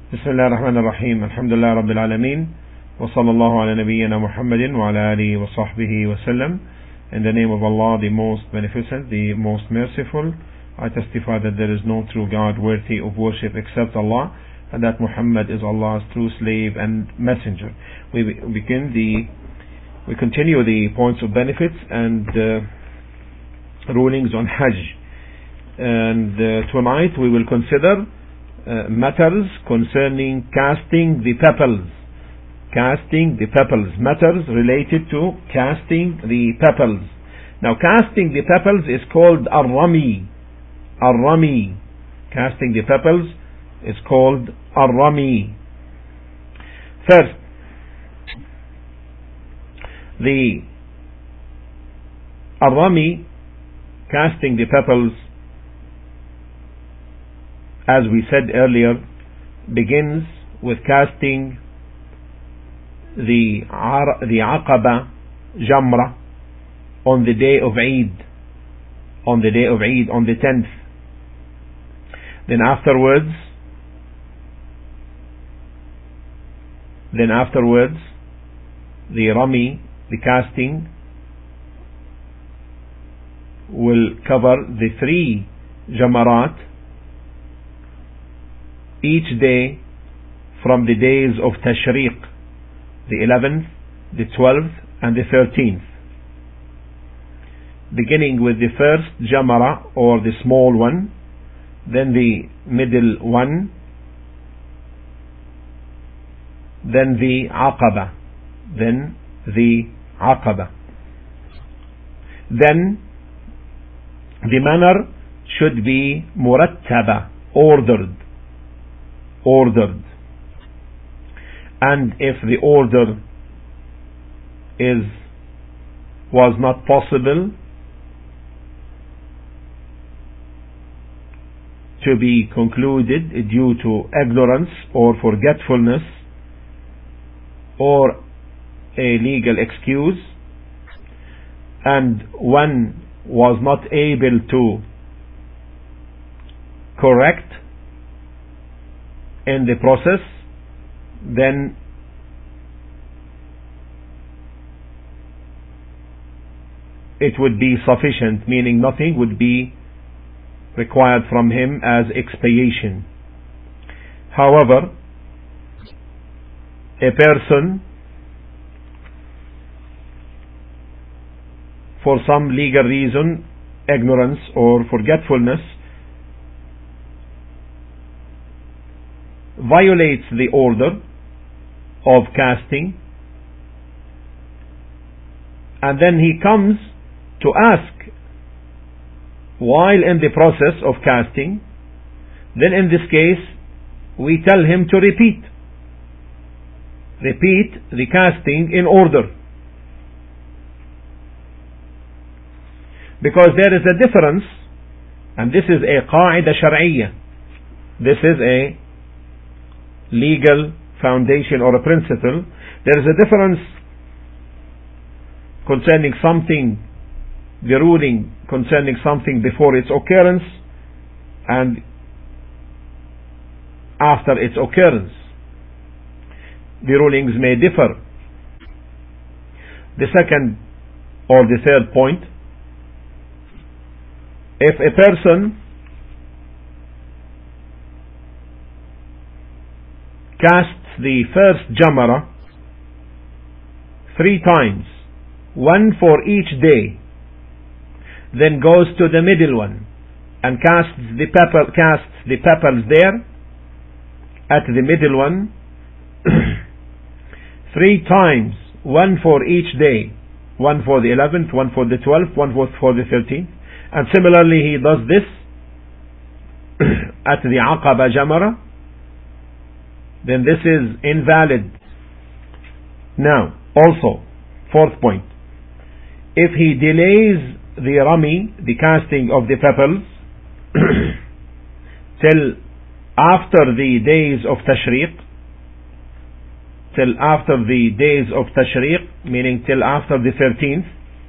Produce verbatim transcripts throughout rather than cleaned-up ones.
بسم الله الرحمن الرحيم الحمد لله رب العالمين وصلى الله على نبينا محمد وعلى آله وصحبه وسلم. In the name of Allah, the most beneficent, the most merciful, I testify that there is no true God worthy of worship except Allah, and that Muhammad is Allah's true slave and messenger. We begin the we continue the points of benefits and uh, rulings on Hajj, and uh, tonight we will consider uh, matters concerning casting the pebbles. Casting the pebbles, matters related to casting the pebbles. Now, casting the pebbles is called ar-rami. Ar-rami. Casting the pebbles is called ar-rami. First, the ar-rami, casting the pebbles, as we said earlier, begins with casting the the Aqaba Jamra on the day of Eid, on the day of Eid, on the tenth. Then afterwards, then afterwards, the Rami, the casting, will cover the three Jamarat each day from the days of Tashriq, the eleventh, the twelfth, and the thirteenth. Beginning with the first Jamara, or the small one, then the middle one, then the Aqaba, then the Aqaba. Then the manner should be murattaba, ordered, ordered. And if the order is was not possible to be concluded due to ignorance or forgetfulness or a legal excuse, and one was not able to correct in the process, then it would be sufficient, meaning nothing would be required from him as expiation. However, a person, for some legal reason, ignorance or forgetfulness, violates the order of casting, and then he comes to ask while in the process of casting, then in this case we tell him to repeat repeat the casting in order, because there is a difference, and this is a qaida shar'iyya, this is a legal foundation or a principle. There is a difference concerning something, the ruling concerning something before its occurrence and after its occurrence. The rulings may differ. The second or the third point, if a person casts the first Jamara three times, one for each day, then goes to the middle one and casts the pebble, casts the pebbles there at the middle one three times, one for each day, one for the eleventh, one for the twelfth, one for the thirteenth, and similarly he does this at the Aqaba Jamara, then this is invalid. Now, also, fourth point, if he delays the Rami, the casting of the pebbles, till after the days of Tashriq, till after the days of Tashriq, meaning till after the thirteenth,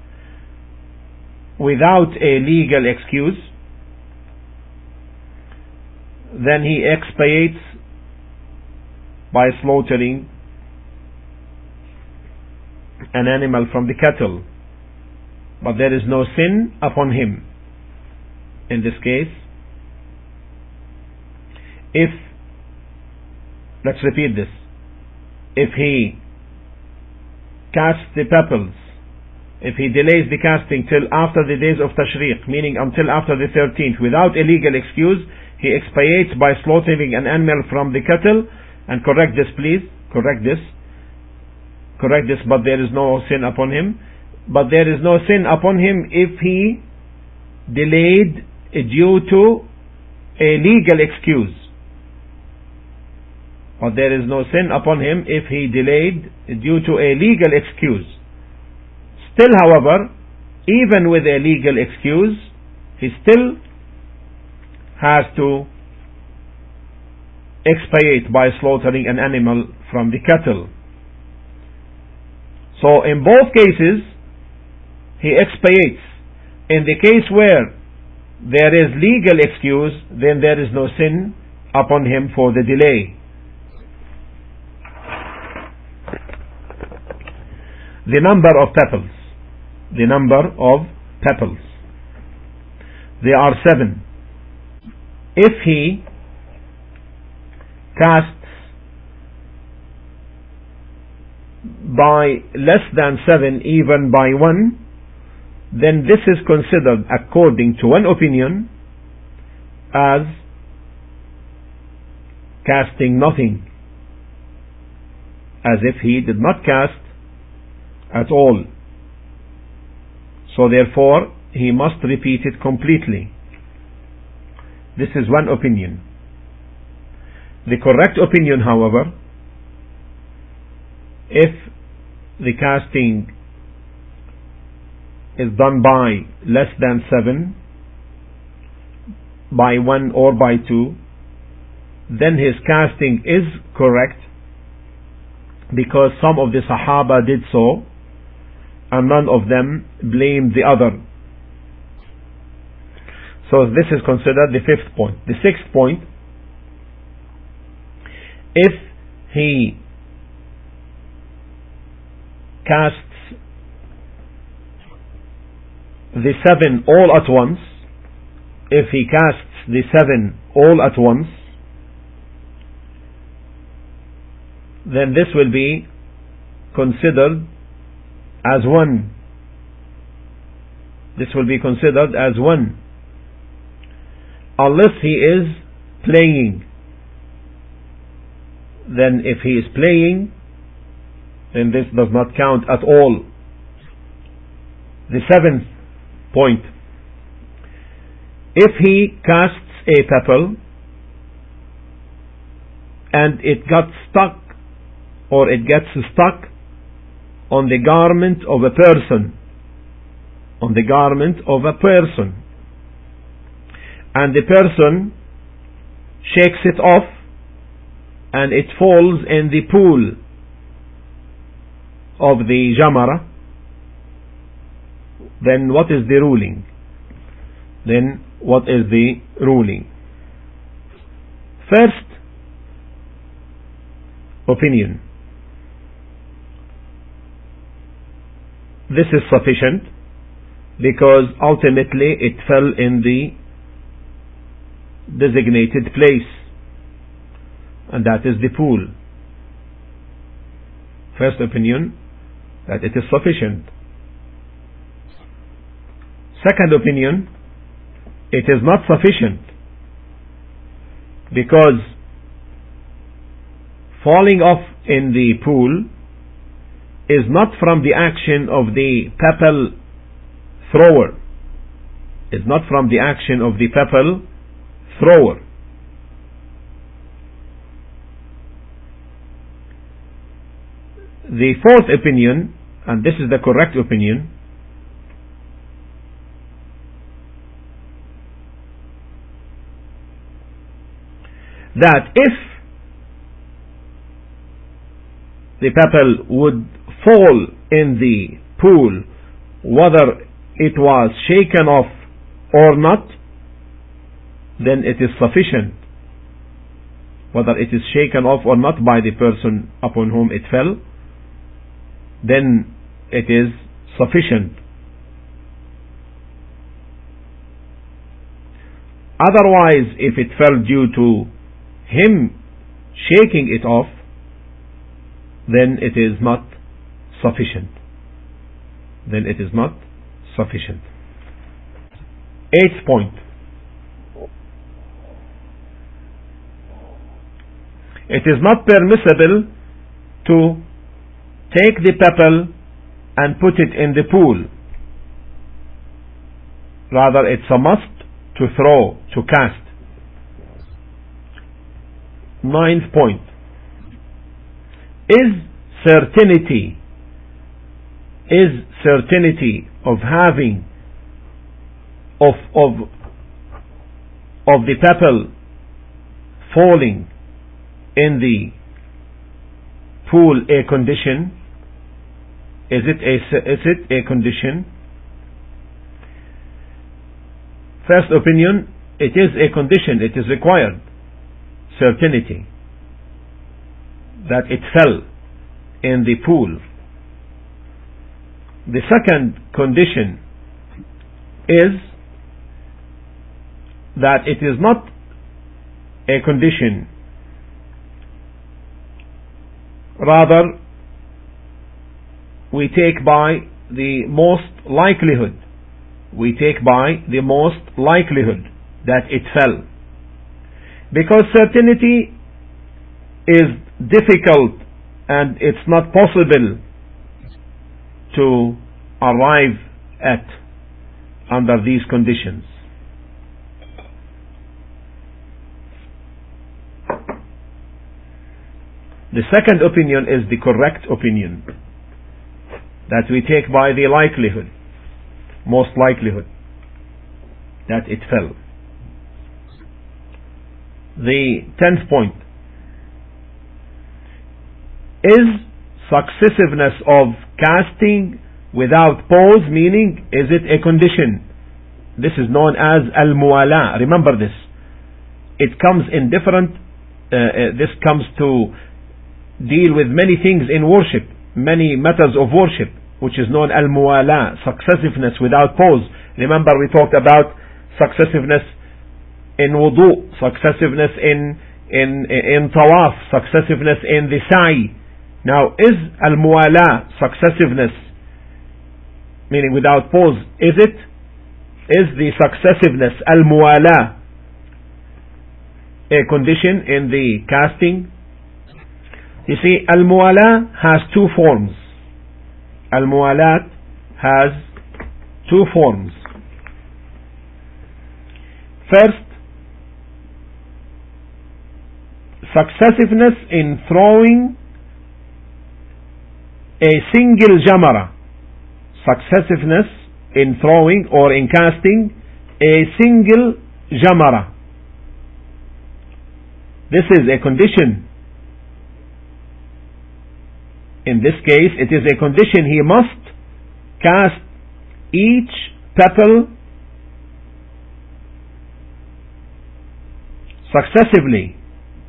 without a legal excuse, then he expiates by slaughtering an animal from the cattle, but there is no sin upon him. In this case, if, let's repeat this, if he casts the pebbles, if he delays the casting till after the days of Tashriq, meaning until after the thirteenth, without a legal excuse, he expiates by slaughtering an animal from the cattle. And correct this, please, correct this, correct this, but there is no sin upon him. But there is no sin upon him if he delayed due to a legal excuse. But there is no sin upon him if he delayed due to a legal excuse. Still, however, even with a legal excuse, he still has to expiate by slaughtering an animal from the cattle. So in both cases, he expiates. In the case where there is legal excuse, then there is no sin upon him for the delay. The number of pebbles. The number of pebbles. There are seven. If he casts by less than seven, even by one, then this is considered, according to one opinion, as casting nothing, as if he did not cast at all. So therefore, he must repeat it completely. This is one opinion. The correct opinion, however, if the casting is done by less than seven, by one or by two, then his casting is correct, because some of the Sahaba did so and none of them blamed the other. So this is considered the fifth point. The sixth point, if he casts the seven all at once, if he casts the seven all at once, then this will be considered as one. This will be considered as one, unless he is playing. Then if he is playing, then this does not count at all. The seventh point, if he casts a pebble and it got stuck, or it gets stuck on the garment of a person, on the garment of a person, and the person shakes it off and it falls in the pool of the jamara, then what is the ruling? Then what is the ruling? First opinion, this is sufficient, because ultimately it fell in the designated place, and that is the pool. First opinion, that it is sufficient. Second opinion, it is not sufficient, because falling off in the pool is not from the action of the pebble thrower. Is not from the action of the pebble thrower. The fourth opinion, and this is the correct opinion, that if the pebble would fall in the pool, whether it was shaken off or not, then it is sufficient. whether it is shaken off or not by the person upon whom it fell, then it is sufficient. Otherwise, if it fell due to him shaking it off, then it is not sufficient. Then it is not sufficient. Eighth point. It is not permissible to take the pebble and put it in the pool. Rather, it's a must to throw, to cast. Ninth point. Is certainty, is certainty of having, of, of, of the pebble falling in the pool a condition? Is it a, is it a condition? First opinion, it is a condition, it is required. Certainty that it fell in the pool. The second condition is that it is not a condition, rather we take by the most likelihood, we take by the most likelihood that it fell. Because certainty is difficult and it's not possible to arrive at under these conditions. The second opinion is the correct opinion, that we take by the likelihood, most likelihood that it fell. The tenth point. Is successiveness of casting without pause, meaning is it a condition? This is known as al-muwala. Remember this. It comes in different, uh, uh, this comes to deal with many things in worship, many methods of worship, which is known al-muwala, successiveness without pause. Remember we talked about successiveness in wudu, successiveness in in in tawaf, successiveness in the sa'i. Now, is al-muwala, successiveness, meaning without pause, is it? Is the successiveness, al-muwala, a condition in the casting? You see, al-muwala has two forms. Al-muwalat has two forms. First, successiveness in throwing a single jamara. Successiveness in throwing or in casting a single jamara. This is a condition. In this case, it is a condition. He must cast each pebble successively,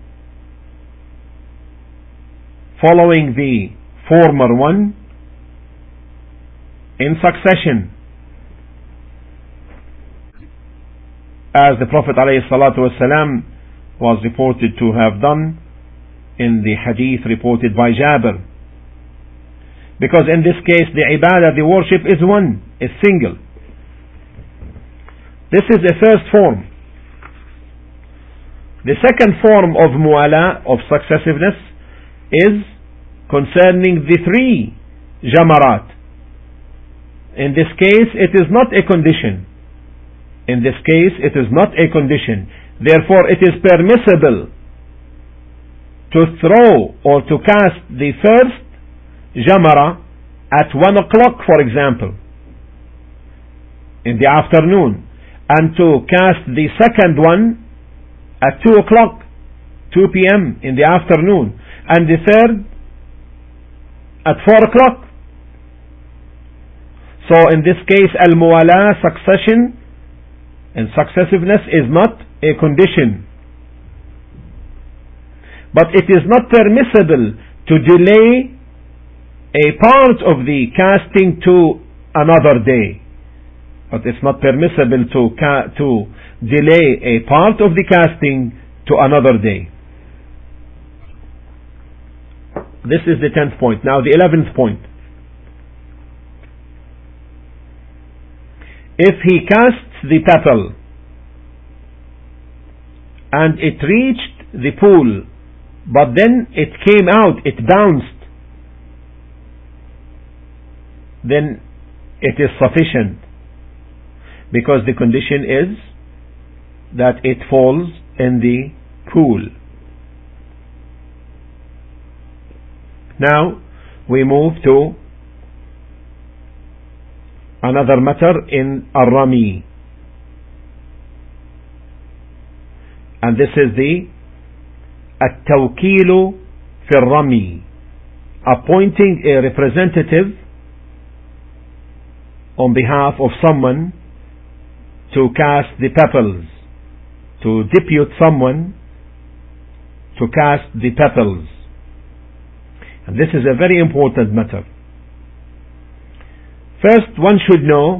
following the former one in succession, as the Prophet ﷺ was reported to have done in the hadith reported by Jabir. Because in this case the ibadah, the worship is one, is single. This is the first form. The second form of muwala, of successiveness, is concerning the three jamarat. In this case it is not a condition. In this case it is not a condition. Therefore it is permissible to throw or to cast the first jamara at one o'clock, for example, in the afternoon, and to cast the second one at two o'clock, two p.m. in the afternoon, and the third at four o'clock. So in this case, al-muwala, succession and successiveness, is not a condition. but it is not permissible to delay a part of the casting to another day. But it's not permissible to ca- to delay a part of the casting to another day. This is the tenth point. Now the eleventh point. If he casts the pebble and it reached the pool, but then it came out, it bounced, then it is sufficient, because the condition is that it falls in the pool. Now we move to another matter in Ar-Rami, and this is the At-Tawkilu fi Rami, appointing a representative on behalf of someone to cast the pebbles, to depute someone to cast the pebbles. And this is a very important matter. First, one should know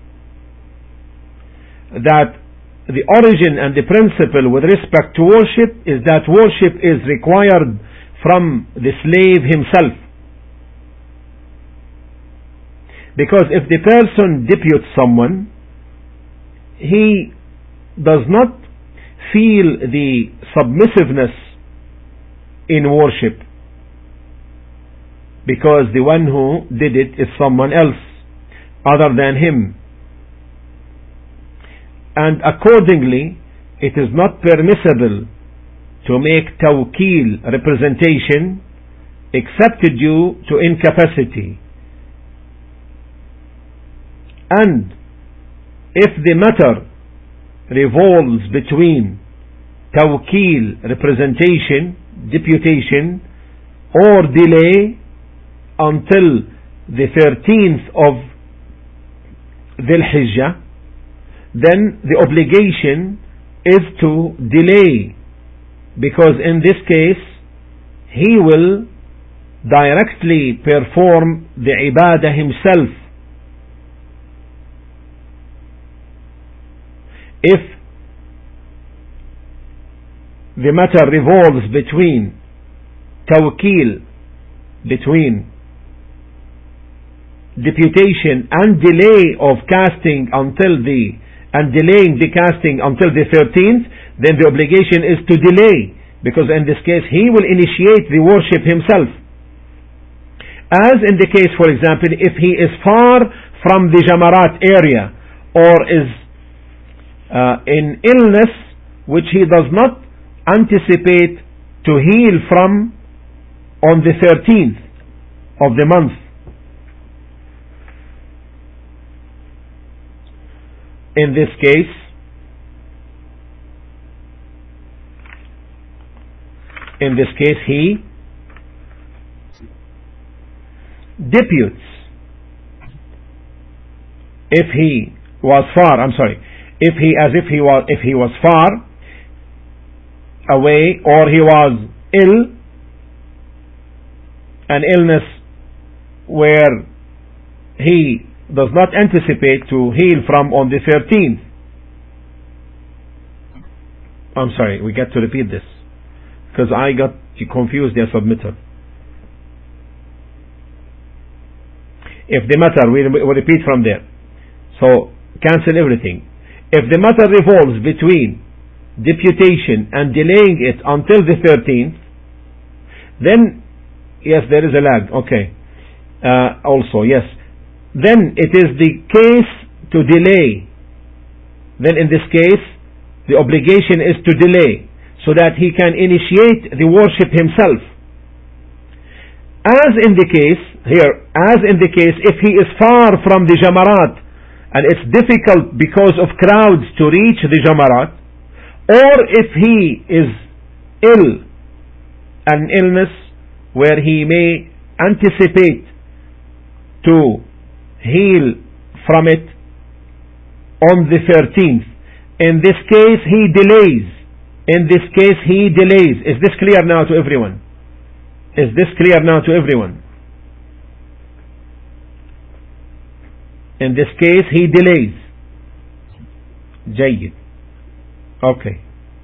that the origin and the principle with respect to worship is that worship is required from the slave himself. Because if the person deputes someone, he does not feel the submissiveness in worship, because the one who did it is someone else other than him. And accordingly, it is not permissible to make tawkil, representation, except due to incapacity. And if the matter revolves between tawkil, representation, deputation, or delay until the thirteenth of Dhul Hijjah, then the obligation is to delay, because in this case he will directly perform the ibadah himself. If the matter revolves between tawkil, between deputation and delay of casting until the and delaying the casting until the thirteenth, then the obligation is to delay, because in this case he will initiate the worship himself. As in the case, for example, if he is far from the Jamarat area, or is uh, in illness which he does not anticipate to heal from on the thirteenth of the month. In this case, in this case he deputes. If he was far, I'm sorry, if he, as if he was, if he was far away, or he was ill, an illness where he does not anticipate to heal from on the thirteenth. I'm sorry, we get to repeat this, because I got confused, dear submitter. If the matter, we will repeat from there. So, cancel everything. If the matter revolves between deputation and delaying it until the thirteenth, then, yes, there is a lag, okay. Uh, also, yes. Then it is the case to delay. Then in this case, the obligation is to delay, so that he can initiate the worship himself. As in the case, here, as in the case, if he is far from the Jamarat, and it's difficult because of crowds to reach the Jamarat, or if he is ill, an illness where he may anticipate to heal from it on the thirteenth, in this case he delays In this case, he delays. Is this clear now to everyone? Is this clear now to everyone? In this case, he delays. جيد. Okay.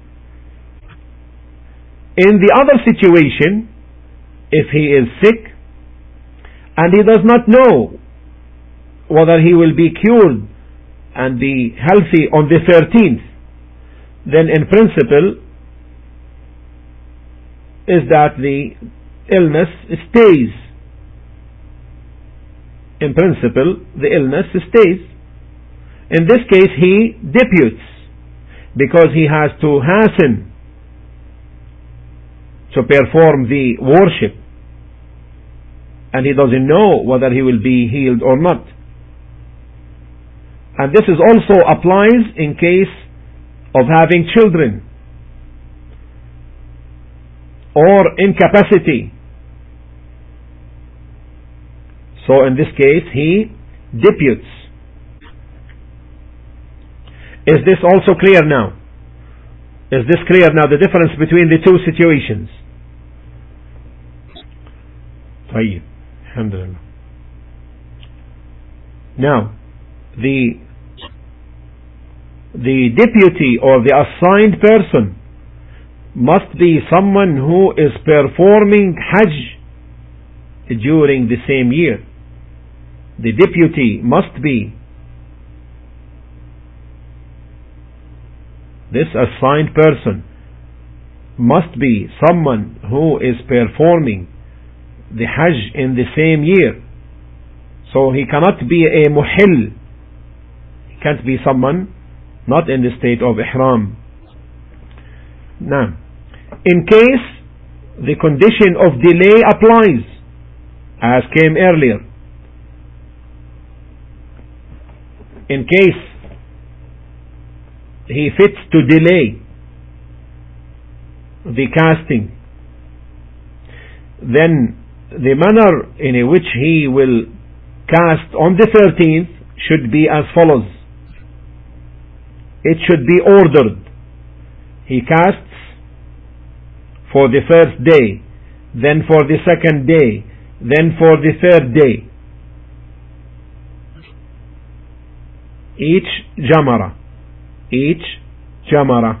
In the other situation, if he is sick and he does not know whether he will be cured and be healthy on the thirteenth, then in principle is that the illness stays. In principle, the illness stays. In this case, he deputes because he has to hasten to perform the worship, and he doesn't know whether he will be healed or not. And this is also applies in case of having children or incapacity. So in this case, he deputes. Is this also clear now? Is this clear now, the difference between the two situations? طيب. Alhamdulillah. Now, the the deputy or the assigned person must be someone who is performing Hajj during the same year. The deputy must be, this assigned person must be someone who is performing the Hajj in the same year. So he cannot be a muhil. He can't be someone not in the state of ihram. Now, in case the condition of delay applies, as came earlier, in case he fits to delay the casting, then the manner in which he will cast on the thirteenth should be as follows. It should be ordered. He casts for the first day, then for the second day, then for the third day. Each jamara, each jamara.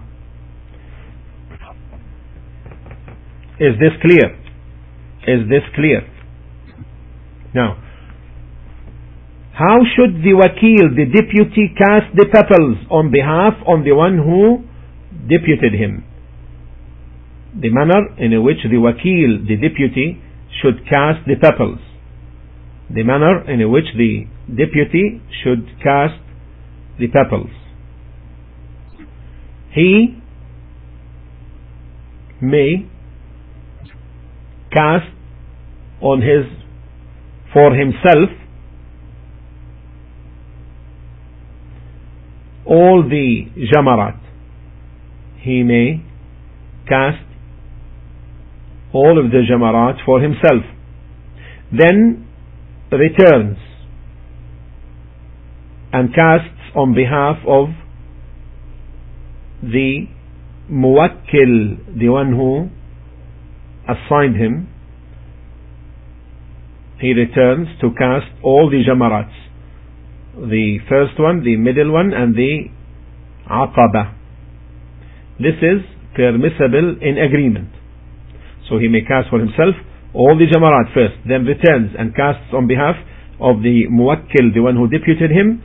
Is this clear? Is this clear? Now, how should the wakil, the deputy, cast the petals on behalf of the one who deputed him? The manner in which the wakil, the deputy, should cast the petals. The manner in which the deputy should cast the petals. He may cast on his, for himself, all the jamarat. He may cast all of the jamarat for himself, then returns and casts on behalf of the muwakkil, the one who assigned him. He returns to cast all the jamarats, the first one, the middle one, and the aqaba. This is permissible in agreement. So he may cast for himself all the jamarat first, then returns and casts on behalf of the muwakkil, the one who deputed him,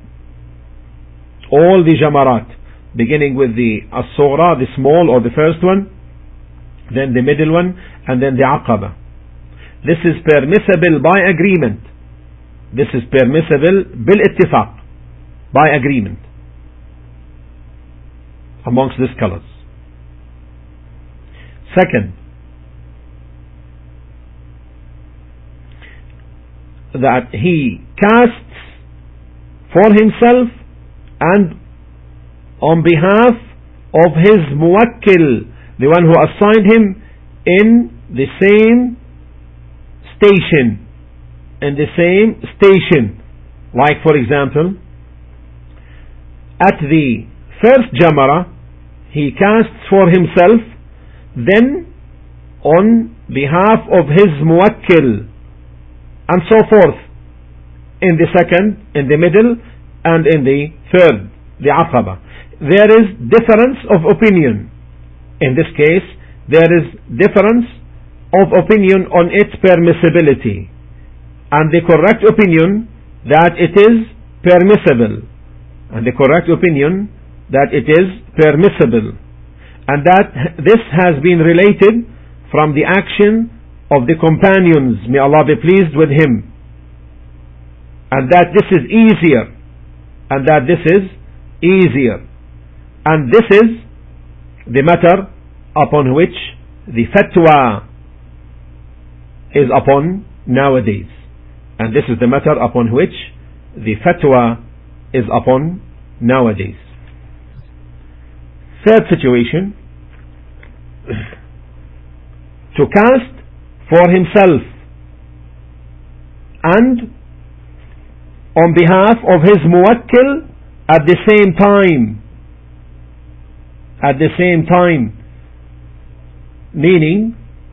all the jamarat, beginning with the as-sughra, the small or the first one, then the middle one, and then the aqaba. This is permissible by agreement. This is permissible bil ittifaq, by agreement amongst the scholars. Second, that he casts for himself and on behalf of his muwakkil, the one who assigned him, in the same station, in the same station. Like, for example, at the first jamara, he casts for himself, then on behalf of his muwakkil, and so forth, in the second, in the middle, and in the third, the aqaba. There is difference of opinion. In this case, there is difference of opinion on its permissibility, and the correct opinion that it is permissible, and the correct opinion that it is permissible, and that this has been related from the action of the companions, may Allah be pleased with him, and that this is easier, and that this is easier, and this is the matter upon which the fatwa is upon nowadays, and this is the matter upon which the fatwa is upon nowadays. Third situation, to cast for himself and on behalf of his muwakkil at the same time, at the same time, meaning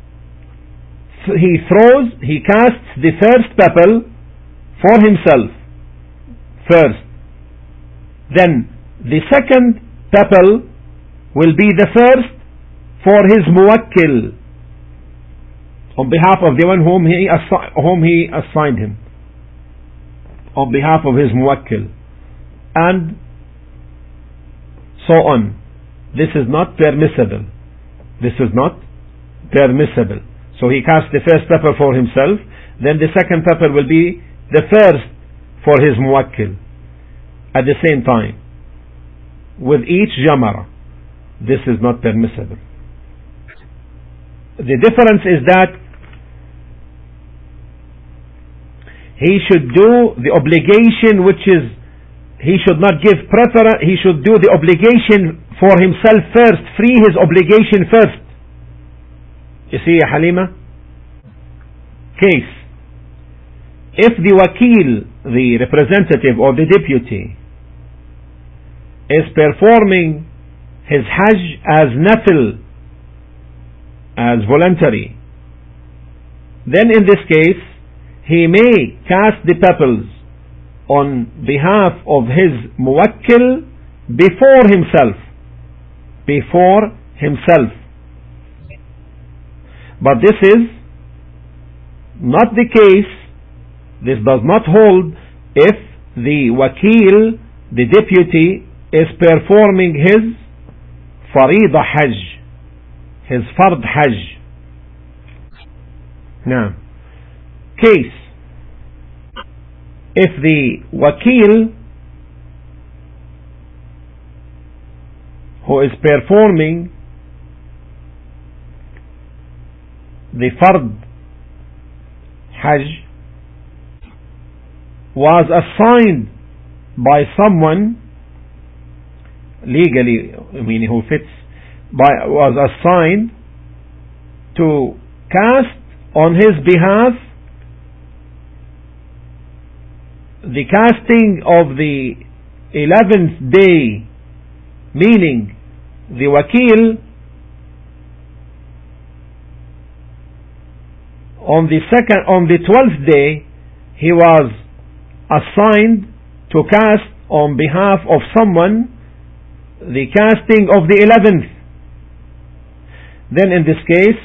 he throws, he casts the first pebble for himself first, then the second pebble will be the first for his muwakkil, on behalf of the one whom he, assi- whom he assigned him, on behalf of his muwakkil, and so on. This is not permissible. This is not permissible. So he casts the first pepper for himself, then the second pepper will be the first for his muwakkil at the same time, with each jamara. This is not permissible. The difference is that he should do the obligation, which is, he should not give preference, he should do the obligation for himself first, free his obligation first. You see, Halima? Case. If the wakil, the representative or the deputy, is performing his hajj as nafil, as voluntary, then in this case, he may cast the pebbles on behalf of his muwakkil before himself, before himself. But this is not the case, this does not hold if the wakil, the deputy, is performing his farida hajj, his fard hajj. Now, case, if the wakil who is performing the fard hajj was assigned by someone legally, I mean who fits, by, was assigned to cast on his behalf the casting of the eleventh day, meaning the wakil on the second, on the twelfth day, he was assigned to cast on behalf of someone the casting of the eleventh. Then in this case,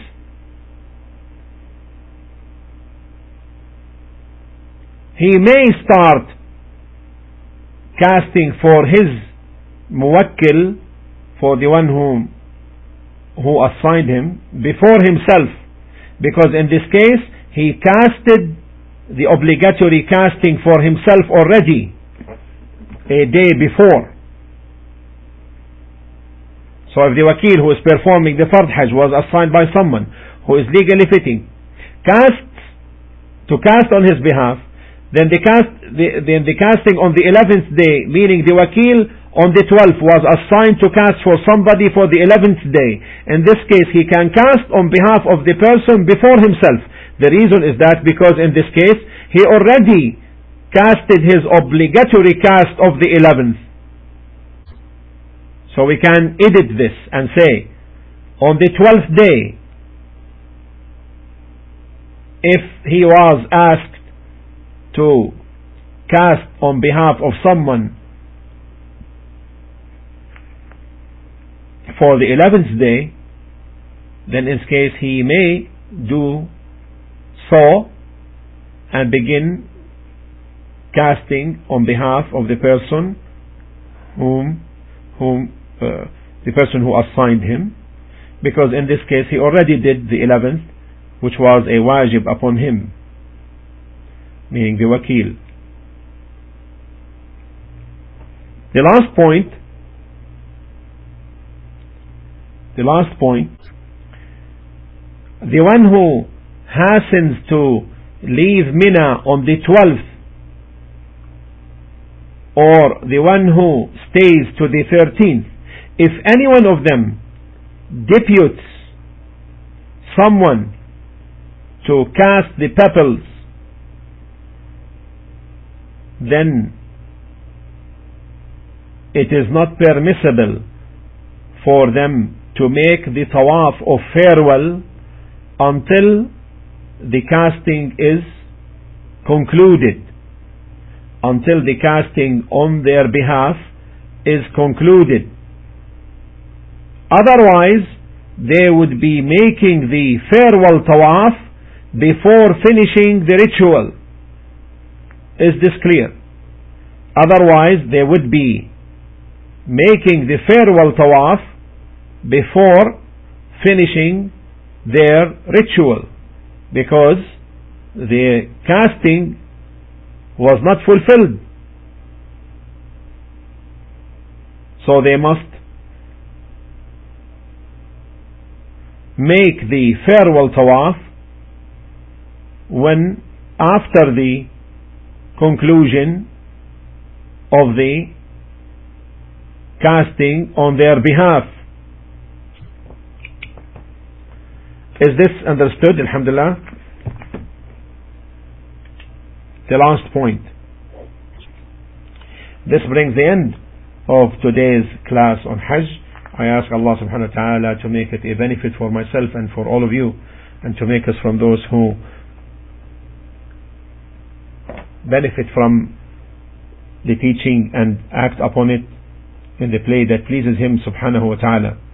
he may start casting for his muwakkil, for the one whom who assigned him, before himself, because in this case he casted the obligatory casting for himself already a day before. So if the wakil who is performing the fard hajj was assigned by someone who is legally fitting, casts to cast on his behalf, then the cast the, the, the casting on the eleventh day, meaning the wakil on the twelfth was assigned to cast for somebody for the eleventh day. In this case, he can cast on behalf of the person before himself. The reason is that because in this case, he already casted his obligatory cast of the eleventh. So we can edit this and say, on the twelfth day, if he was asked to cast on behalf of someone for the eleventh day, then in this case he may do so and begin casting on behalf of the person whom whom uh, the person who assigned him, because in this case he already did the eleventh, which was a wajib upon him, meaning the wakil. The last point the last point the one who hastens to leave Mina on the twelfth, or the one who stays to the thirteenth, if any one of them deputes someone to cast the pebbles, then it is not permissible for them to make the tawaf of farewell until the casting is concluded, until the casting on their behalf is concluded. Otherwise, they would be making the farewell tawaf before finishing the ritual. Is this clear? Otherwise, they would be making the farewell tawaf before finishing their ritual, because the casting was not fulfilled. So they must make the farewell tawaf when after the conclusion of the casting on their behalf. Is this understood? Alhamdulillah. The last point. This brings the end of today's class on Hajj. I ask Allah subhanahu wa ta'ala to make it a benefit for myself and for all of you, and to make us from those who benefit from the teaching and act upon it in the play that pleases Him subhanahu wa ta'ala.